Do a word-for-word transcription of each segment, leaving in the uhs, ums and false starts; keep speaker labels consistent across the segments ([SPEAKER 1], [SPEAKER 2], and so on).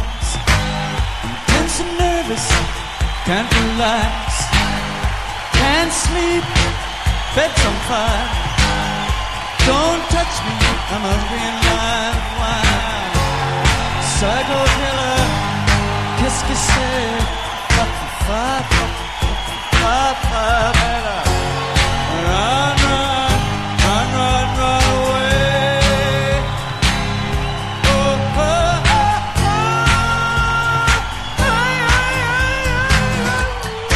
[SPEAKER 1] eyes. I'm tense and nervous, can't relax, can't sleep, bed's on fire. Don't touch me, I'm hungry and live wine. Psycho killer, qu'est-ce que c'est? Fa fa fa fa fa fa. Run, run, run, run, run away. Oh, oh, oh, oh. Ay, ay, ay, ay,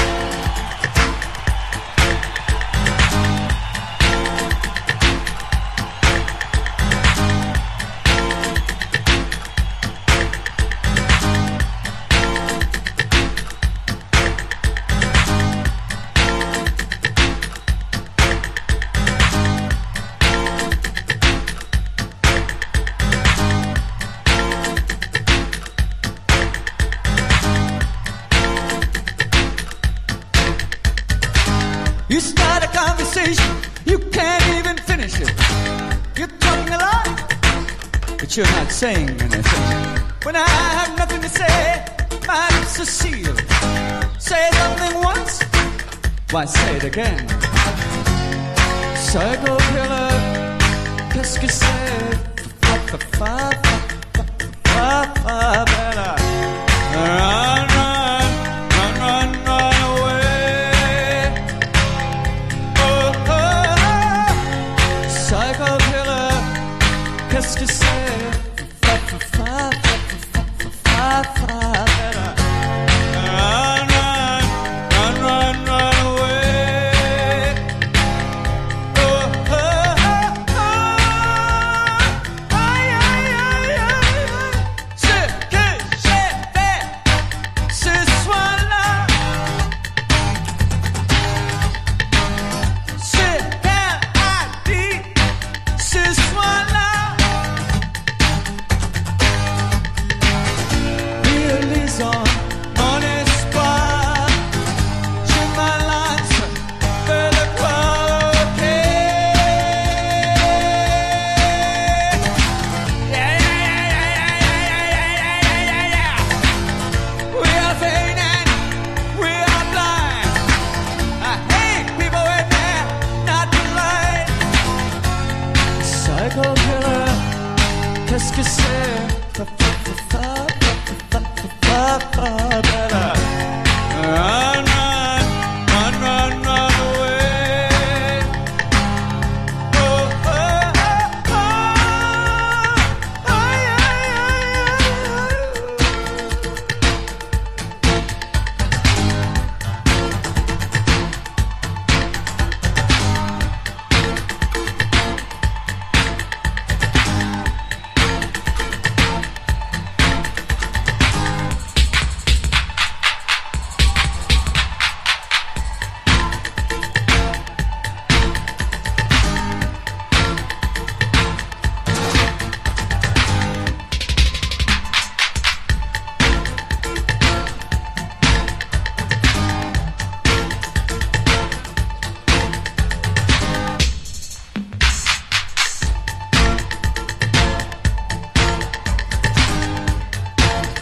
[SPEAKER 1] You start a conversation, you can't even finish it. You're talking a lot, but you're not saying anything. When I have nothing to say, my lips are sealed. Say something once, why say it again? Psycho killer, qu'est-ce que c'est? Fa fa fa fa fa fa.